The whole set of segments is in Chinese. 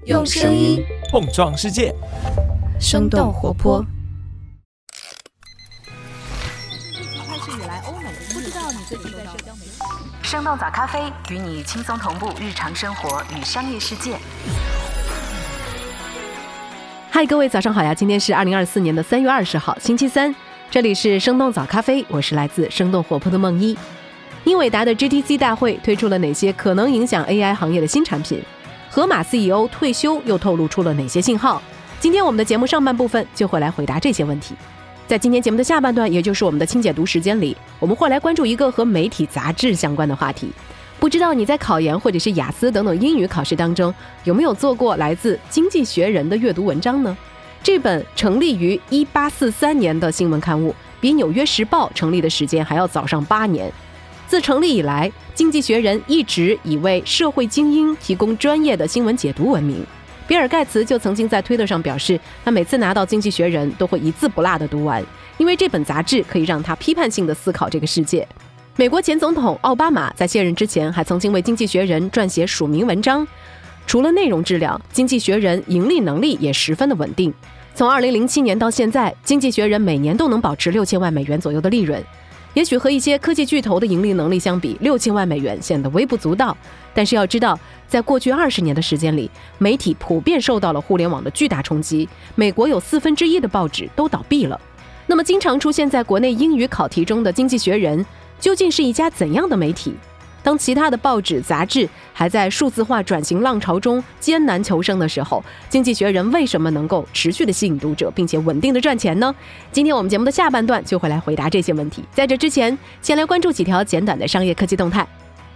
用声音碰撞世界， 生动活泼。 开始以来，欧美不知道你最近在社交媒体。 生动早咖啡与你轻松同步日常生活与商业世界。 嗨，各位早上好呀！今天是2024年的3月20号，星期三，这里是生动早咖啡，我是来自生动活泼的梦一。英伟达的 GTC 大会推出了哪些可能影响 AI 行业的新产品？盒马 CEO 退休又透露出了哪些信号？今天我们的节目上半部分就会来回答这些问题。在今天节目的下半段，也就是我们的轻解读时间里，我们会来关注一个和媒体杂志相关的话题。不知道你在考研或者是雅思等等英语考试当中，有没有做过来自《经济学人》的阅读文章呢？这本成立于1843年的新闻刊物，比《纽约时报》成立的时间还要早上8年。自成立以来，《经济学人》一直以为社会精英提供专业的新闻解读闻名。比尔·盖茨就曾经在推特上表示，他每次拿到《经济学人》都会一字不落地读完，因为这本杂志可以让他批判性地思考这个世界。美国前总统奥巴马在卸任之前还曾经为《经济学人》撰写署名文章。除了内容质量，《经济学人》盈利能力也十分的稳定。从2007年到现在，《经济学人》每年都能保持6000万美元左右的利润。也许和一些科技巨头的盈利能力相比，6000万美元显得微不足道。但是要知道，在过去20年的时间里，媒体普遍受到了互联网的巨大冲击，美国有1/4的报纸都倒闭了。那么经常出现在国内英语考题中的《经济学人》究竟是一家怎样的媒体？当其他的报纸、杂志还在数字化转型浪潮中艰难求生的时候，《经济学人》为什么能够持续的吸引读者，并且稳定的赚钱呢？今天我们节目的下半段就会来回答这些问题。在这之前，先来关注几条简短的商业科技动态。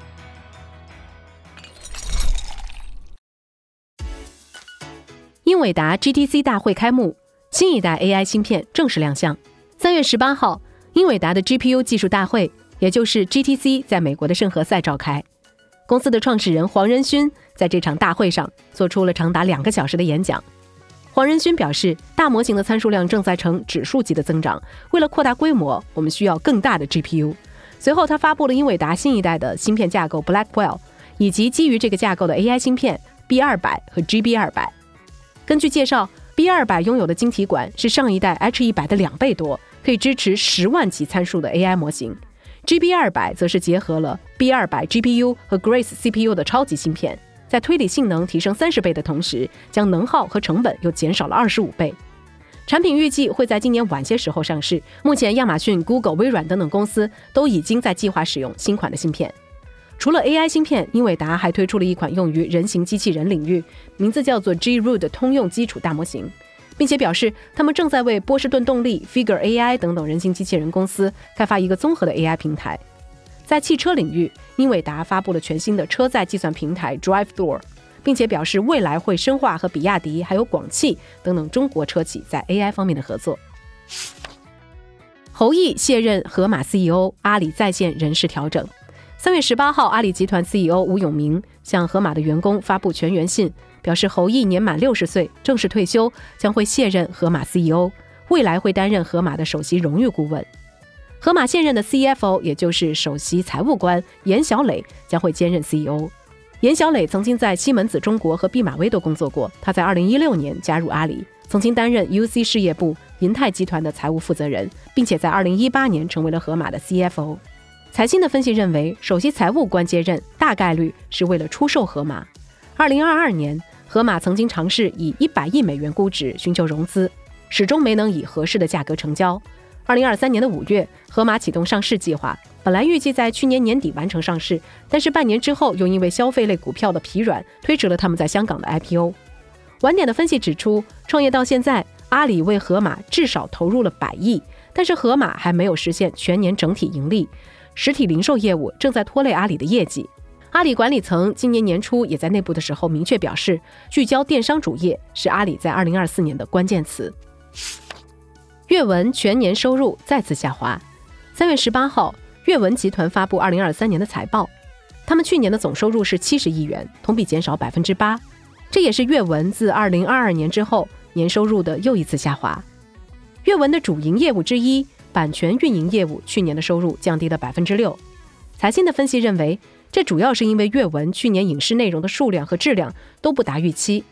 英伟达 GTC 大会开幕，新一代 AI 芯片正式亮相。3月18号，英伟达的 GPU 技术大会，也就是 GTC 在美国的圣何塞召开。公司的创始人黄仁勋在这场大会上做出了长达2个小时的演讲。黄仁勋表示，大模型的参数量正在呈指数级的增长，为了扩大规模，我们需要更大的 GPU。随后他发布了英伟达新一代的芯片架构 Blackwell， 以及基于这个架构的 AI 芯片 B200 和 GB200。根据介绍， B200 拥有的晶体管是上一代 H100 的2倍多，可以支持10万级参数的 AI 模型。GB200 则是结合了 B200 GPU 和 Grace CPU 的超级芯片，在推理性能提升30倍的同时，将能耗和成本又减少了25倍。产品预计会在今年晚些时候上市，目前亚马逊、Google、微软等等公司都已经在计划使用新款的芯片。除了 AI 芯片，英伟达还推出了一款用于人形机器人领域，名字叫做 G-ROOT 的通用基础大模型，并且表示他们正在为波士顿动力、Figure AI 等等人形机器人公司开发一个综合的 AI 平台。在汽车领域，英伟达发布了全新的车载计算平台 DriveThor， 并且表示未来会深化和比亚迪还有广汽等等中国车企在 AI 方面的合作。侯毅卸任盒马 CEO， 阿里在线人事调整。3月18号，阿里集团 CEO 吴永明向盒马的员工发布全员信，表示侯毅年满60岁，正式退休，将会卸任盒马 CEO， 未来会担任盒马的首席荣誉顾问。盒马现任的 CFO， 也就是首席财务官严小磊将会兼任 CEO。 严小磊曾经在西门子中国和毕马威都工作过，他在2016年加入阿里，曾经担任 UC 事业部银泰集团的财务负责人，并且在2018年成为了盒马的 CFO。财新的分析认为，首席财务官接任大概率是为了出售盒马。2022年，盒马曾经尝试以100亿美元估值寻求融资，始终没能以合适的价格成交。2023年的5月，盒马启动上市计划，本来预计在去年年底完成上市，但是半年之后又因为消费类股票的疲软，推迟了他们在香港的 IPO。晚点的分析指出，创业到现在，阿里为盒马至少投入了100亿，但是盒马还没有实现全年整体盈利，实体零售业务正在拖累阿里的业绩。阿里管理层今年年初也在内部的时候明确表示，聚焦电商主业是阿里在2024年的关键词。阅文全年收入再次下滑。3月18号，阅文集团发布2023年的财报，他们去年的总收入是70亿元，同比减少 8%， 这也是阅文自2022年之后年收入的又一次下滑。阅文的主营业务之一版权运营业务去年的收入降低了 6%。 财新的分析认为，这主要是因为阅文去年影视内容的数量和质量都不达预期。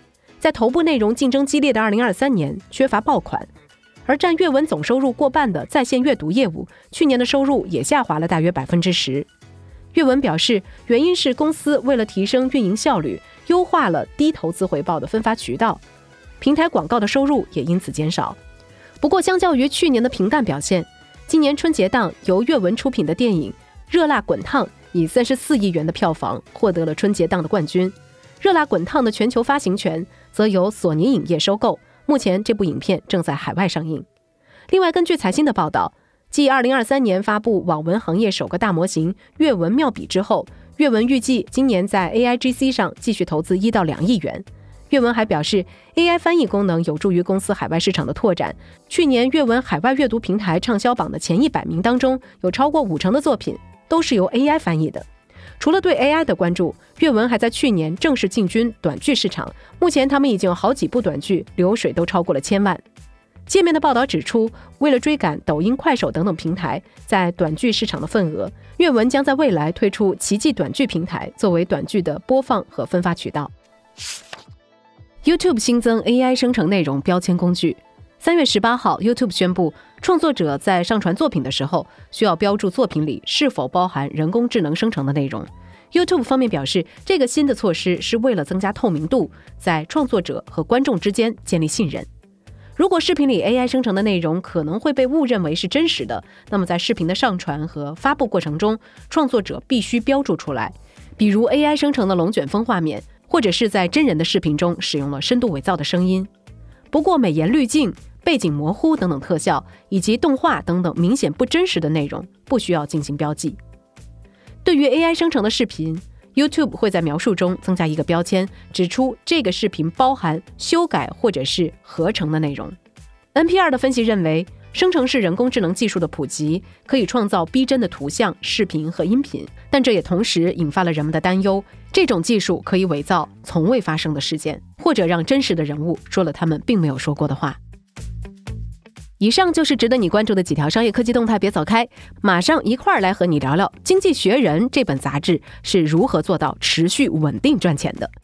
在头部内容竞争激烈的2023年缺乏爆款，而占阅文总收入过半的在线阅读业务，去年的收入也下滑了大约 10%。 阅文表示，原因是公司为了提升运营效率，优化了低投资回报的分发渠道，平台广告的收入也因此减少。不过相较于去年的平淡表现，今年春节档由阅文出品的电影《热辣滚烫》以34亿元的票房获得了春节档的冠军。热辣滚烫的全球发行权则由索尼影业收购，目前这部影片正在海外上映。另外，根据财新的报道，继2023年发布网文行业首个大模型阅文妙笔之后，阅文预计今年在 AIGC 上继续投资1到2亿元。阅文还表示， AI 翻译功能有助于公司海外市场的拓展。去年阅文海外阅读平台畅销榜的前100名当中，有超过50%的作品都是由 AI 翻译的。除了对 AI 的关注，阅文还在去年正式进军短剧市场，目前他们已经有好几部短剧流水都超过了1000万。界面的报道指出，为了追赶抖音、快手等等平台在短剧市场的份额，阅文将在未来推出奇迹短剧平台，作为短剧的播放和分发渠道。YouTube 新增 AI 生成内容标签工具。3月18号 YouTube 宣布，创作者在上传作品的时候，需要标注作品里是否包含人工智能生成的内容。YouTube 方面表示，这个新的措施是为了增加透明度，在创作者和观众之间建立信任。如果视频里 AI 生成的内容可能会被误认为是真实的，那么在视频的上传和发布过程中，创作者必须标注出来，比如 AI 生成的龙卷风画面，或者是在真人的视频中使用了深度伪造的声音。不过美颜滤镜、背景模糊等等特效，以及动画等等明显不真实的内容不需要进行标记。对于 AI 生成的视频， YouTube 会在描述中增加一个标签，指出这个视频包含修改或者是合成的内容。 NPR 的分析认为，生成式人工智能技术的普及可以创造逼真的图像、视频和音频，但这也同时引发了人们的担忧，这种技术可以伪造从未发生的事件，或者让真实的人物说了他们并没有说过的话。以上就是值得你关注的几条商业科技动态，别走开，马上一块儿来和你聊聊《经济学人》这本杂志是如何做到持续稳定赚钱的。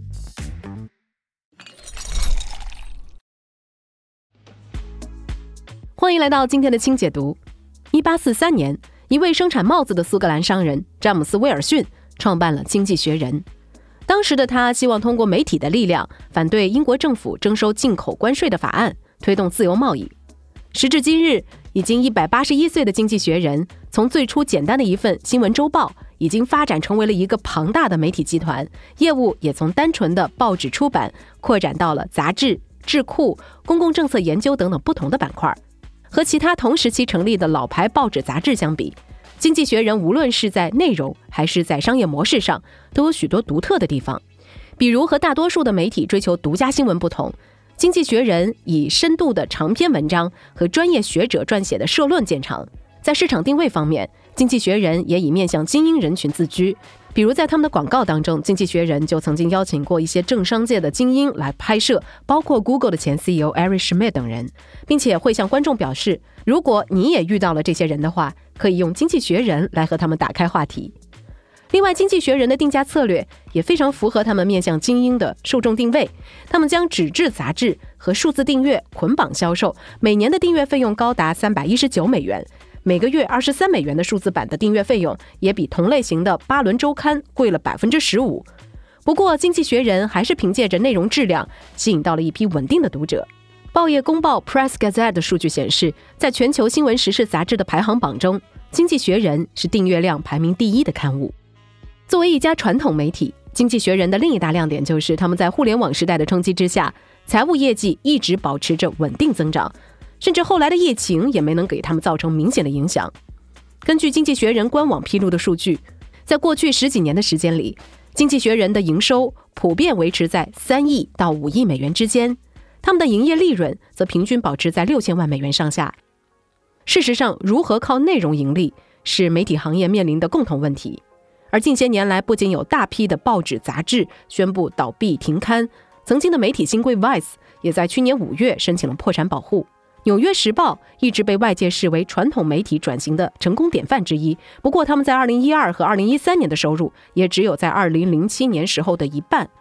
欢迎来到今天的轻解读。1843年，一位生产帽子的苏格兰商人詹姆斯·威尔逊创办了《经济学人》。当时的他希望通过媒体的力量，反对英国政府征收进口关税的法案，推动自由贸易。时至今日，已经181岁的《经济学人》从最初简单的一份新闻周报，已经发展成为了一个庞大的媒体集团，业务也从单纯的报纸出版扩展到了杂志、智库、公共政策研究等等不同的板块。和其他同时期成立的老牌报纸杂志相比，《经济学人》无论是在内容还是在商业模式上，都有许多独特的地方。比如和大多数的媒体追求独家新闻不同，经济学人以深度的长篇文章和专业学者撰写的社论见长。在市场定位方面，经济学人也以面向精英人群自居。比如在他们的广告当中，经济学人就曾经邀请过一些政商界的精英来拍摄，包括 Google 的前 CEO Eric Schmidt 等人，并且会向观众表示，如果你也遇到了这些人的话，可以用经济学人来和他们打开话题。另外，经济学人的定价策略也非常符合他们面向精英的受众定位，他们将纸质杂志和数字订阅捆绑销售，每年的订阅费用高达319美元，每个月23美元的数字版的订阅费用也比同类型的巴伦周刊贵了 15%。 不过经济学人还是凭借着内容质量吸引到了一批稳定的读者。报业公报 Press Gazette 的数据显示，在全球新闻时事杂志的排行榜中，经济学人是订阅量排名第1的刊物。作为一家传统媒体，经济学人的另一大亮点就是他们在互联网时代的冲击之下，财务业绩一直保持着稳定增长，甚至后来的疫情也没能给他们造成明显的影响。根据经济学人官网披露的数据，在过去10几年的时间里，经济学人的营收普遍维持在3亿到5亿美元之间，他们的营业利润则平均保持在6000万美元上下。事实上，如何靠内容盈利是媒体行业面临的共同问题。而近些年来，不仅有大批的报纸杂志宣布倒闭停刊，曾经的媒体新贵 Vice 也在去年5月申请了破产保护。纽约时报一直被外界视为传统媒体转型的成功典范之一，不过他们在2012和2013年的收入也只有在2007年时候的一半。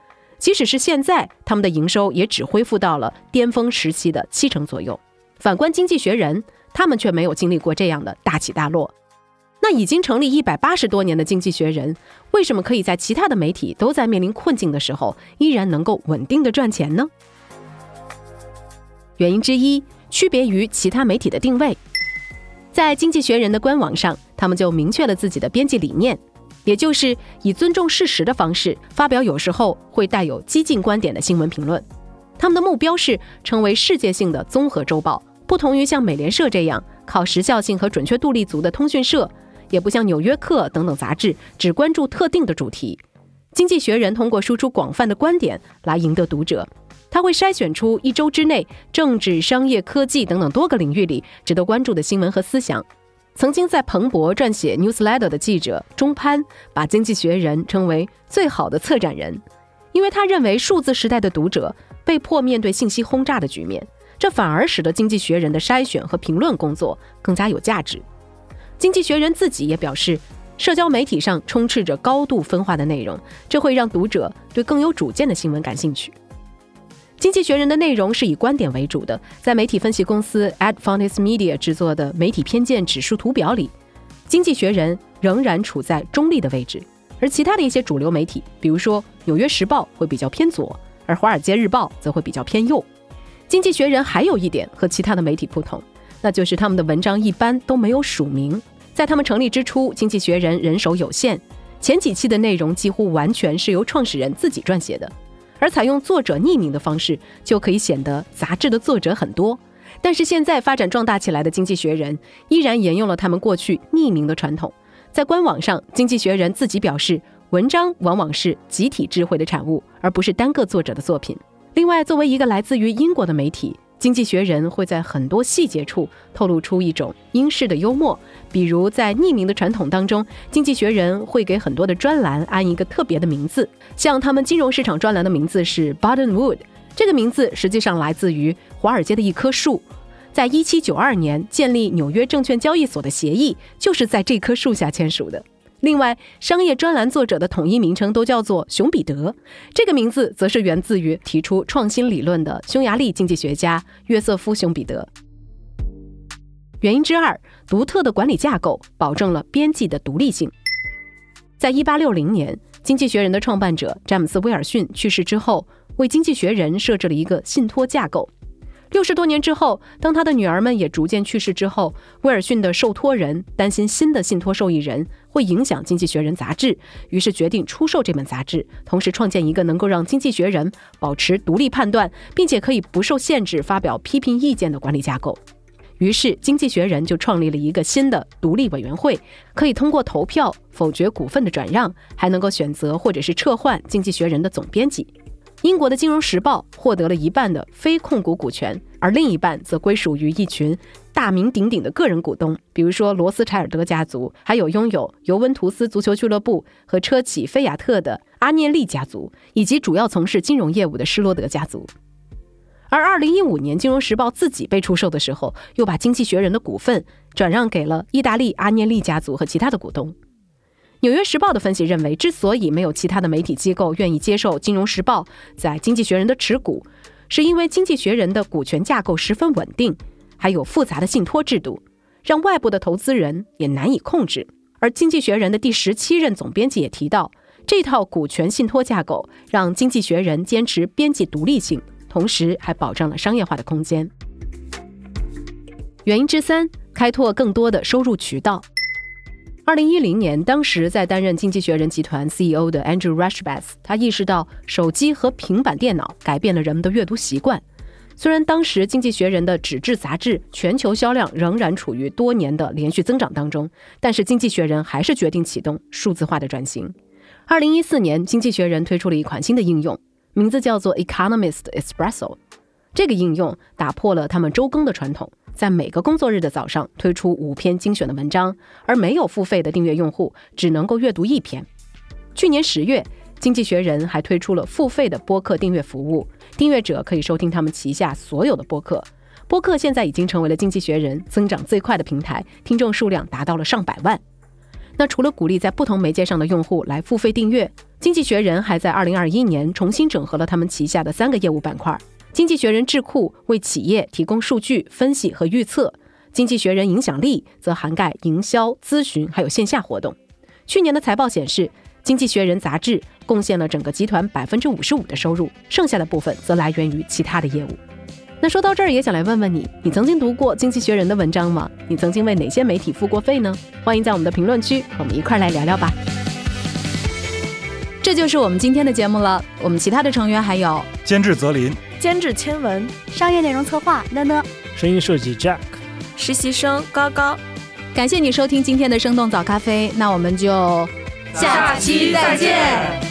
即使是现在，他们的营收也只恢复到了巅峰时期的70%左右。反观经济学人，他们却没有经历过这样的大起大落。那已经成立180多年的经济学人，为什么可以在其他的媒体都在面临困境的时候，依然能够稳定的赚钱呢？原因之一，区别于其他媒体的定位。在经济学人的官网上，他们就明确了自己的编辑理念，也就是以尊重事实的方式发表有时候会带有激进观点的新闻评论。他们的目标是成为世界性的综合周报，不同于像美联社这样靠时效性和准确度立足的通讯社，也不像纽约客等等杂志只关注特定的主题。经济学人通过输出广泛的观点来赢得读者，他会筛选出1周之内政治、商业、科技等等多个领域里值得关注的新闻和思想。曾经在彭博撰写 newsletter 的记者钟潘把经济学人称为最好的策展人，因为他认为数字时代的读者被迫面对信息轰炸的局面，这反而使得经济学人的筛选和评论工作更加有价值。经济学人自己也表示，社交媒体上充斥着高度分化的内容，这会让读者对更有主见的新闻感兴趣。经济学人的内容是以观点为主的，在媒体分析公司 Adfontes Media 制作的媒体偏见指数图表里，经济学人仍然处在中立的位置，而其他的一些主流媒体，比如说纽约时报会比较偏左，而华尔街日报则会比较偏右。经济学人还有一点和其他的媒体不同，那就是他们的文章一般都没有署名。在他们成立之初，经济学人人手有限，前几期的内容几乎完全是由创始人自己撰写的，而采用作者匿名的方式，就可以显得杂志的作者很多。但是现在发展壮大起来的经济学人依然沿用了他们过去匿名的传统。在官网上，经济学人自己表示，文章往往是集体智慧的产物，而不是单个作者的作品。另外，作为一个来自于英国的媒体，经济学人会在很多细节处透露出一种英式的幽默，比如在匿名的传统当中，经济学人会给很多的专栏安一个特别的名字，像他们金融市场专栏的名字是 Buttonwood， 这个名字实际上来自于华尔街的一棵树。在1792年建立纽约证券交易所的协议就是在这棵树下签署的。另外，商业专栏作者的统一名称都叫做熊彼得，这个名字则是源自于提出创新理论的匈牙利经济学家约瑟夫·熊彼得。原因之二，独特的管理架构保证了编辑的独立性。在1860年，经济学人的创办者詹姆斯·威尔逊去世之后，为经济学人设置了一个信托架构。60多年之后，当他的女儿们也逐渐去世之后，威尔逊的受托人担心新的信托受益人会影响经济学人杂志，于是决定出售这本杂志，同时创建一个能够让经济学人保持独立判断，并且可以不受限制发表批评意见的管理架构。于是经济学人就创立了一个新的独立委员会，可以通过投票否决股份的转让，还能够选择或者是撤换经济学人的总编辑。英国的金融时报获得了一半的非控股股权，而另一半则归属于一群大名鼎鼎的个人股东，比如说罗斯柴尔德家族，还有拥有尤文图斯足球俱乐部和车企菲亚特的阿涅利家族，以及主要从事金融业务的施罗德家族。而2015年金融时报自己被出售的时候，又把经济学人的股份转让给了意大利阿涅利家族和其他的股东。纽约时报的分析认为，之所以没有其他的媒体机构愿意接受金融时报在经济学人的持股，是因为经济学人的股权架构十分稳定，还有复杂的信托制度，让外部的投资人也难以控制。而经济学人的第17任总编辑也提到，这套股权信托架构让经济学人坚持编辑独立性，同时还保障了商业化的空间。原因之三，开拓更多的收入渠道。2010年，当时在担任经济学人集团 CEO 的 Andrew Rashbath， 他意识到手机和平板电脑改变了人们的阅读习惯。虽然当时经济学人的纸质杂志全球销量仍然处于多年的连续增长当中，但是经济学人还是决定启动数字化的转型。2014年，经济学人推出了一款新的应用，名字叫做 Economist Espresso。 这个应用打破了他们周更的传统，在每个工作日的早上推出5篇精选的文章，而没有付费的订阅用户只能够阅读1篇。去年10月，经济学人还推出了付费的播客订阅服务，订阅者可以收听他们旗下所有的播客。播客现在已经成为了经济学人增长最快的平台，听众数量达到了上百万。 那除了鼓励在不同媒介上的用户来付费订阅，经济学人还在2021年重新整合了他们旗下的3个业务板块。经济学人智库为企业提供数据分析和预测，经济学人影响力则涵盖营销、咨询还有线下活动。去年的财报显示，经济学人杂志贡献了整个集团55%的收入，剩下的部分则来源于其他的业务。那说到这儿，也想来问问你，你曾经读过经济学人的文章吗？你曾经为哪些媒体付过费呢？欢迎在我们的评论区和我们一块来聊聊吧。 这就是我们今天的节目了。我们其他的成员还有监制泽林， 监制千文， 商业内容策划呢呢， 声音设计 Jack， 实习生高高。 感谢你收听今天的生动早咖啡，那我们就下期再见。